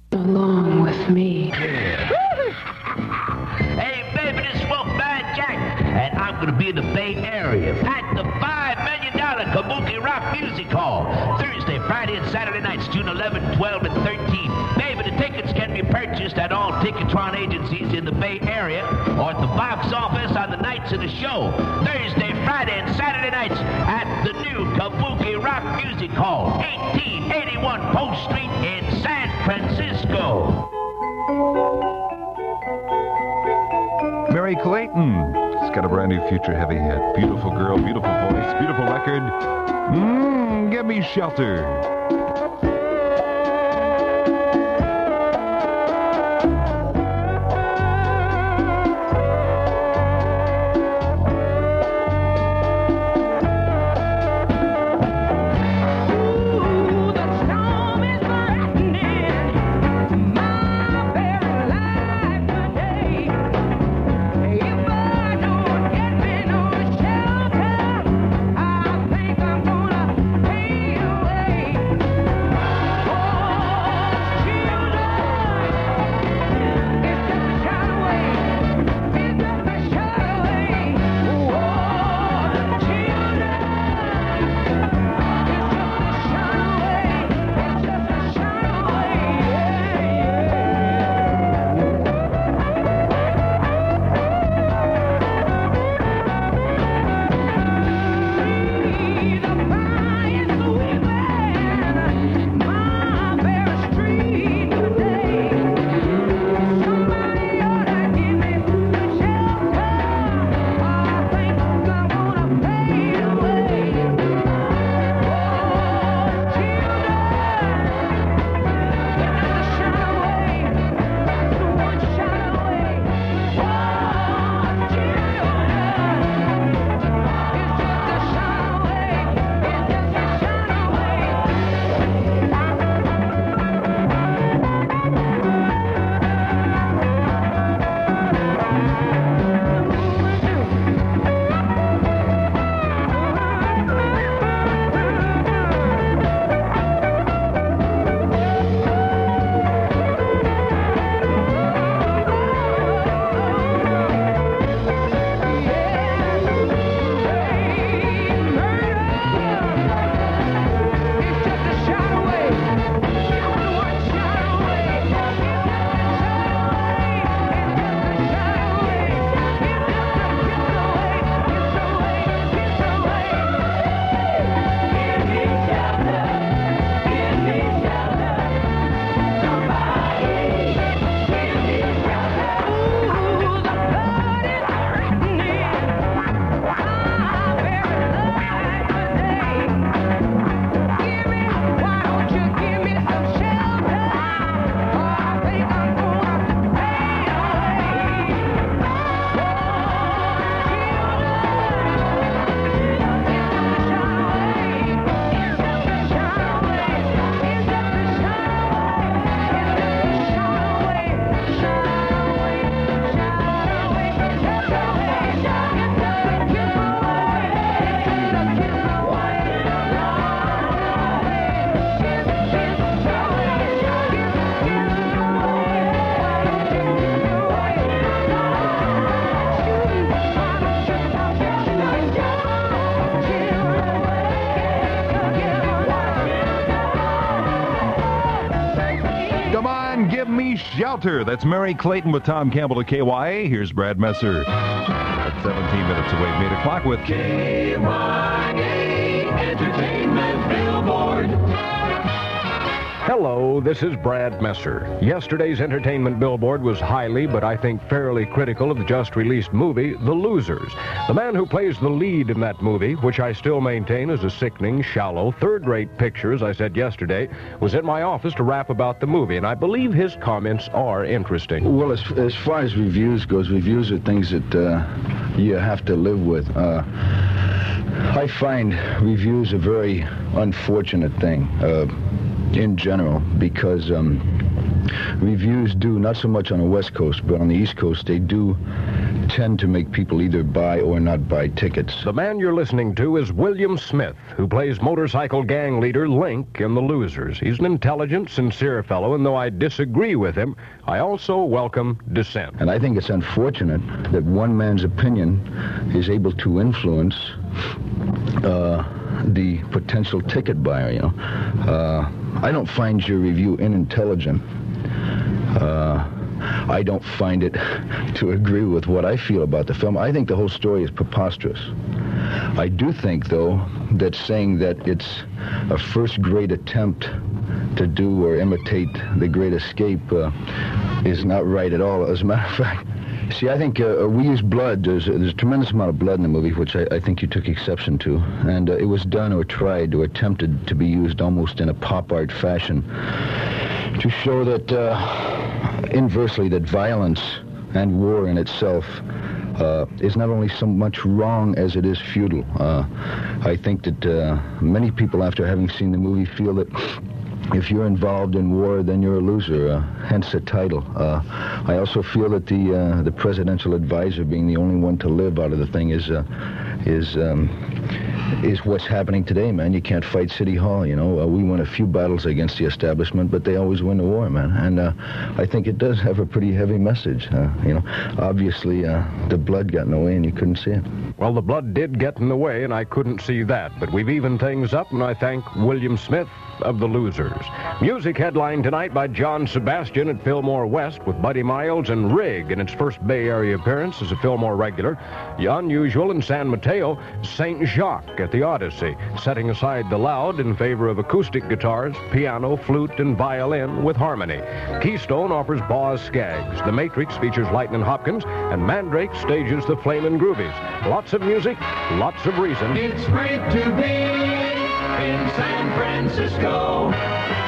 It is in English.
along with me. Hey, baby, this is Wolfman Jack, and I'm going to be in the Bay Area at the $5 million Kabuki Rock Music Hall, Thursday, Friday, and Saturday nights, June 11, 12, and 13. Baby, the tickets can be purchased at all Ticketron agencies in the Bay Area or at the box office on the nights of the show, Thursday, Friday, and Saturday nights at the new Kabuki Rock Music Hall, 1881 Post Street in San Francisco. Mary Clayton. She's got a brand new future heavy hit. Beautiful girl, beautiful voice, beautiful record. Give me shelter. Shelter. That's Mary Clayton with Tom Campbell to KYA. Here's Brad Messer at 17 minutes away from 8 o'clock with KYA Entertainment Billboard. Hello, this is Brad Messer. Yesterday's entertainment billboard was highly, but I think fairly critical of the just-released movie, The Losers. The man who plays the lead in that movie, which I still maintain is a sickening, shallow, third-rate picture, as I said yesterday, was in my office to rap about the movie, and I believe his comments are interesting. Well, as far as reviews goes, reviews are things that you have to live with. I find reviews a very unfortunate thing. In general, because reviews do, not so much on the West Coast, but on the East Coast, they do tend to make people either buy or not buy tickets. The man you're listening to is William Smith, who plays motorcycle gang leader Link in The Losers. He's an intelligent, sincere fellow, and though I disagree with him, I also welcome dissent. And I think it's unfortunate that one man's opinion is able to influence the potential ticket buyer, you know. I don't find your review unintelligent. I don't find it to agree with what I feel about the film. I think the whole story is preposterous. I do think, though, that saying that it's a first-grade attempt to do or imitate The Great Escape is not right at all. As a matter of fact, see, I think we use blood. There's a tremendous amount of blood in the movie, which I think you took exception to. And it was done or tried or attempted to be used almost in a pop art fashion to show that, inversely, that violence and war in itself is not only so much wrong as it is futile. I think that many people, after having seen the movie, feel that if you're involved in war, then you're a loser, hence the title. I also feel that the presidential advisor, being the only one to live out of the thing, is what's happening today, man. You can't fight City Hall, you know. We won a few battles against the establishment, but they always win the war, man. And I think it does have a pretty heavy message, you know. Obviously, the blood got in the way and you couldn't see it. Well, the blood did get in the way, and I couldn't see that. But we've evened things up, and I thank William Smith of The Losers. Music headlined tonight by John Sebastian at Fillmore West with Buddy Miles and Rig in its first Bay Area appearance as a Fillmore regular. The Unusual in San Mateo, St. Jacques at the Odyssey, setting aside the loud in favor of acoustic guitars, piano, flute, and violin with harmony. Keystone offers Boz Scaggs. The Matrix features Lightnin' Hopkins, and Mandrake stages the Flamin' Groovies. Lots of music, lots of reason. It's great to be in San Francisco.